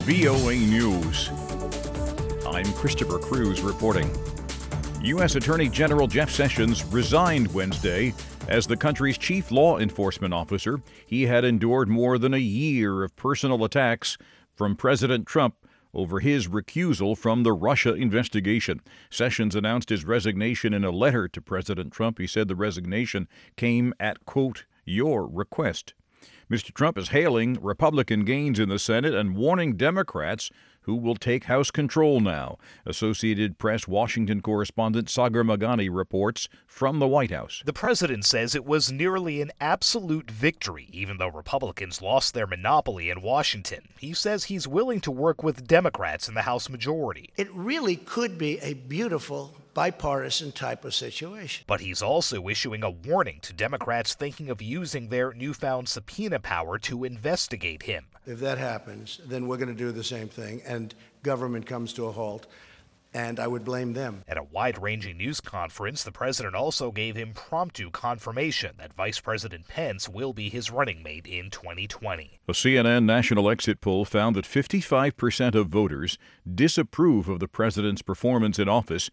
VOA News. I'm Christopher Cruz reporting. U.S. Attorney General Jeff Sessions resigned Wednesday as the country's chief law enforcement officer. He had endured more than a year of personal attacks from President Trump over his recusal from the Russia investigation. Sessions announced his resignation in a letter to President Trump. He said the resignation came at, quote, your request. Mr. Trump is hailing Republican gains in the Senate and warning Democrats who will take House control now. Associated Press Washington correspondent Sagar Meghani reports from the White House. The president says it was nearly an absolute victory, even though Republicans lost their monopoly in Washington. He says he's willing to work with Democrats in the House majority. It really could be a beautiful bipartisan type of situation. But he's also issuing a warning to Democrats thinking of using their newfound subpoena power to investigate him. If that happens, then we're going to do the same thing, and government comes to a halt, and I would blame them. At a wide-ranging news conference, the president also gave impromptu confirmation that Vice President Pence will be his running mate in 2020. A CNN national exit poll found that 55% of voters disapprove of the president's performance in office.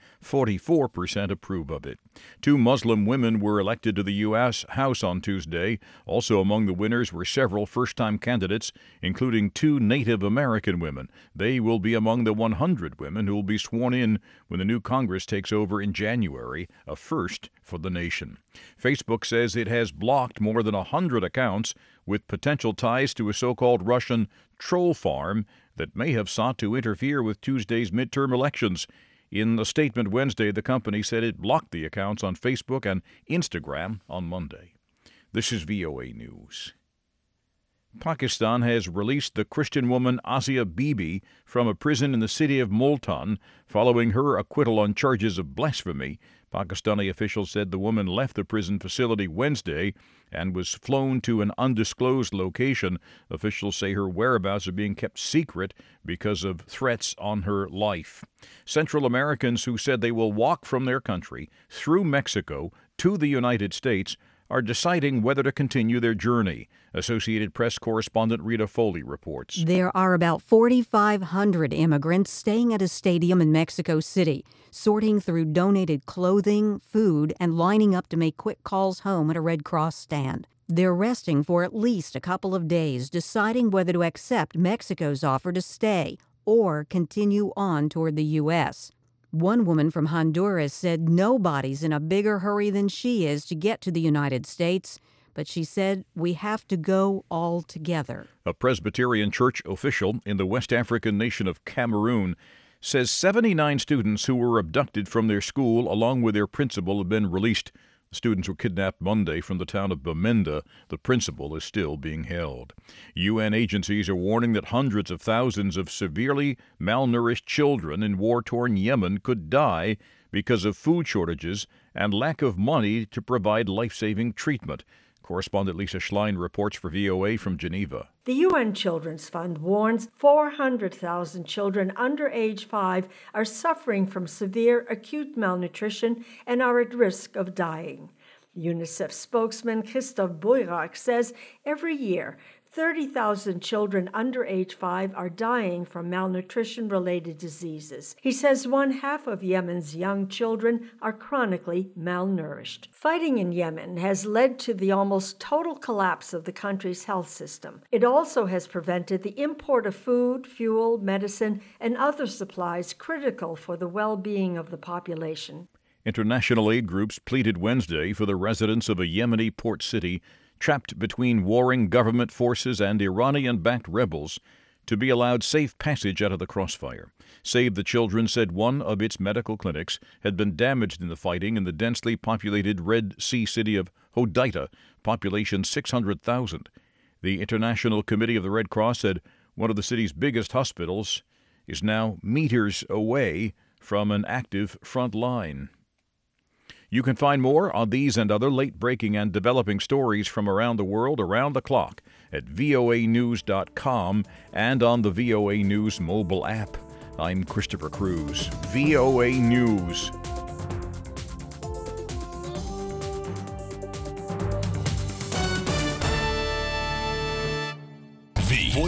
44% approve of it. 2 Muslim women were elected to the U.S. House on Tuesday. Also among the winners were several first-time candidates, including 2 Native American women. They will be among the 100 women who will be sworn in when the new Congress takes over in January, a first for the nation. Facebook says it has blocked more than 100 accounts with potential ties to a so-called Russian troll farm that may have sought to interfere with Tuesday's midterm elections. In a statement Wednesday, the company said it blocked the accounts on Facebook and Instagram on Monday. This is VOA News. Pakistan has released the Christian woman Asia Bibi from a prison in the city of Multan following her acquittal on charges of blasphemy. Pakistani officials said the woman left the prison facility Wednesday and was flown to an undisclosed location. Officials say her whereabouts are being kept secret because of threats on her life. Central Americans who said they will walk from their country through Mexico to the United States are deciding whether to continue their journey. Associated Press correspondent Rita Foley reports. There are about 4,500 immigrants staying at a stadium in Mexico City, sorting through donated clothing, food, and lining up to make quick calls home at a Red Cross stand. They're resting for at least a couple of days, deciding whether to accept Mexico's offer to stay or continue on toward the U.S. One woman from Honduras said nobody's in a bigger hurry than she is to get to the United States, but she said we have to go all together. A Presbyterian church official in the West African nation of Cameroon says 79 students who were abducted from their school along with their principal have been released. The students were kidnapped Monday from the town of Bamenda. The principal is still being held. UN agencies are warning that hundreds of thousands of severely malnourished children in war-torn Yemen could die because of food shortages and lack of money to provide life-saving treatment. Correspondent Lisa Schlein reports for VOA from Geneva. The UN Children's Fund warns 400,000 children under age 5 are suffering from severe acute malnutrition and are at risk of dying. UNICEF spokesman Christophe Boirac says every year 30,000 children under age 5 are dying from malnutrition-related diseases. He says 1/2 of Yemen's young children are chronically malnourished. Fighting in Yemen has led to the almost total collapse of the country's health system. It also has prevented the import of food, fuel, medicine, and other supplies critical for the well-being of the population. International aid groups pleaded Wednesday for the residents of a Yemeni port city trapped between warring government forces and Iranian-backed rebels to be allowed safe passage out of the crossfire. Save the Children said one of its medical clinics had been damaged in the fighting in the densely populated Red Sea city of Hodeida, population 600,000. The International Committee of the Red Cross said one of the city's biggest hospitals is now meters away from an active front line. You can find more on these and other late-breaking and developing stories from around the world around the clock at voanews.com and on the VOA News mobile app. I'm Christopher Cruz. VOA News.